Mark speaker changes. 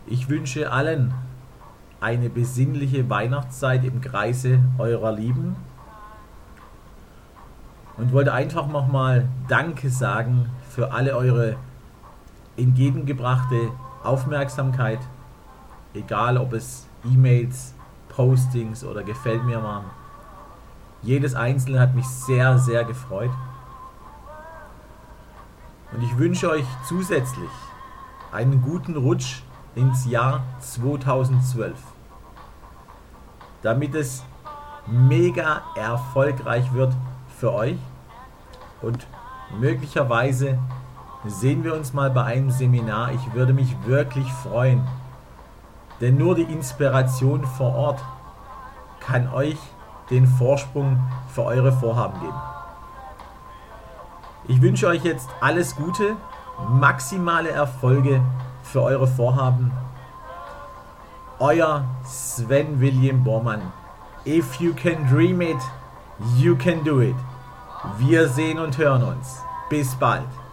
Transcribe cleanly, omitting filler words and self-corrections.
Speaker 1: Ich wünsche allen eine besinnliche Weihnachtszeit im Kreise eurer Lieben und wollte einfach nochmal Danke sagen für alle eure entgegengebrachte Aufmerksamkeit, egal ob es E-Mails, Postings oder Gefällt mir waren. Jedes einzelne hat mich sehr, sehr gefreut. Und ich wünsche euch zusätzlich einen guten Rutsch ins Jahr 2012, damit es mega erfolgreich wird für euch und möglicherweise sehen wir uns mal bei einem Seminar. Ich würde mich wirklich freuen, denn nur die Inspiration vor Ort kann euch den Vorsprung für eure Vorhaben geben. Ich wünsche euch jetzt alles Gute, maximale Erfolge für eure Vorhaben. Euer Sven William Bormann. If you can dream it, you can do it. Wir sehen und hören uns. Bis bald.